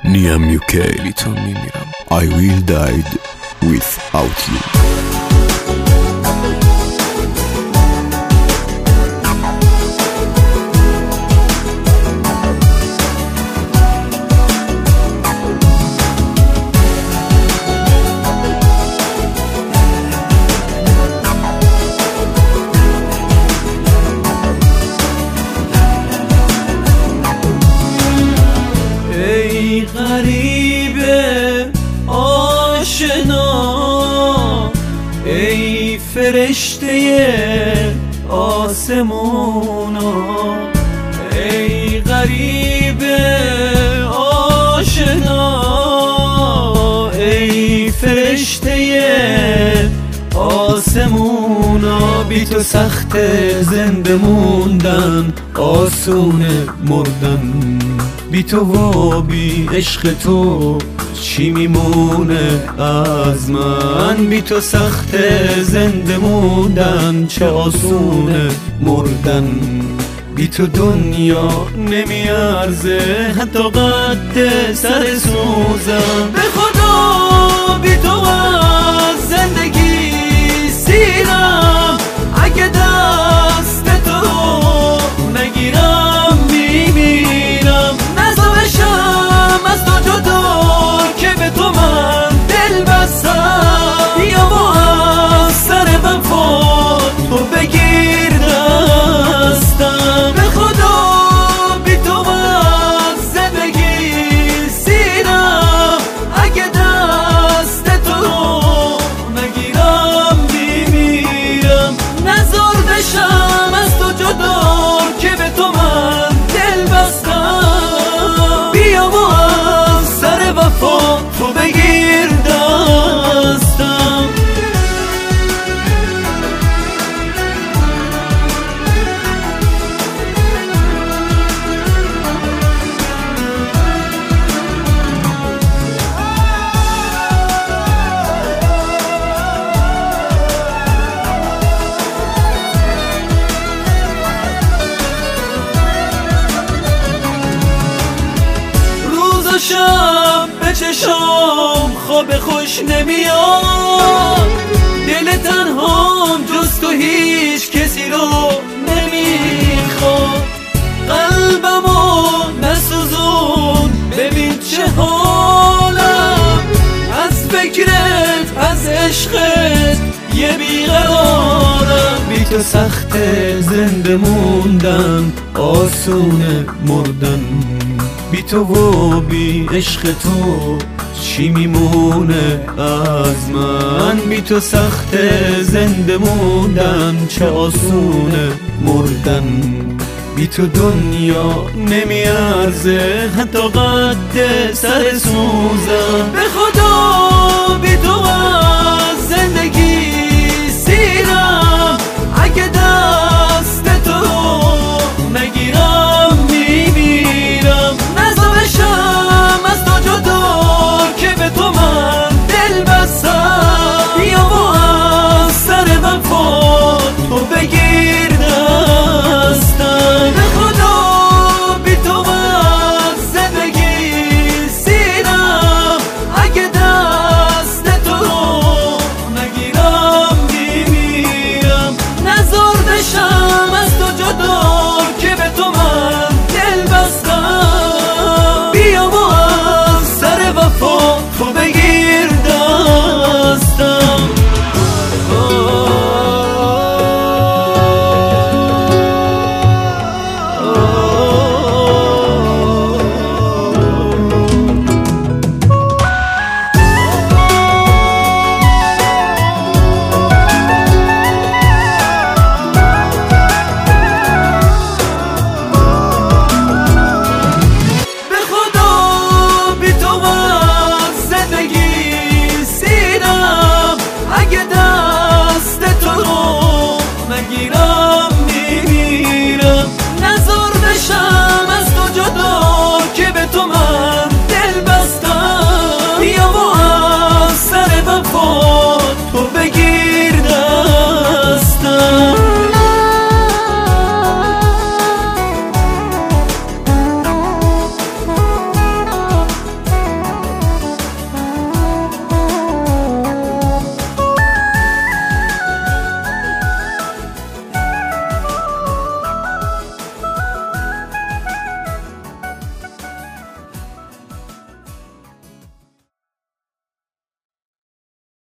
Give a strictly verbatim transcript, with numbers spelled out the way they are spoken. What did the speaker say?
نیام یوکی بی تو میمیرم. I will die without you. غریبه آشنا، ای فرشته آسمونا، ای غریبه آشنا، ای فرشته آسمونا. بی تو سخت زنده موندن، آسونه مردن. بی تو و بی عشق تو چی میمونه از من؟ بی تو سخت زنده موندن، چه آسونه مردن. بی تو دنیا نمیارزه حتی قد سر سوزن. به خدا بی تو از زندگی سیرم، اگه دست تو نگیرم میمیرم. نزا از تو جدا که به تو من دل بستم. بیا و از سر وفا تو بگیر دستم. به خدا بی تو از زندگی سیرم، اگه دست تو نگیرم میمیرم. نزار بشم از تو جدا که به تو من دل بستم. بیا و از سر وفا تو بگیر دستم. شب به چشام خواب خوش نمیاد، دل تنهام جز تو هیچ کسی رو نمیخواد. قلبمو نسوزون ببین چه حالم، از فکرت از عشقت یه بیقرارم. بی تو سخت زنده موندن، آسونه مردن. بی تو و بی عشق تو چی میمونه از من؟ بی تو سخت زنده موندن، چه آسونه مردن. بی تو دنیا نمیارزه حتی قد سر سوزن. به خدا بی تو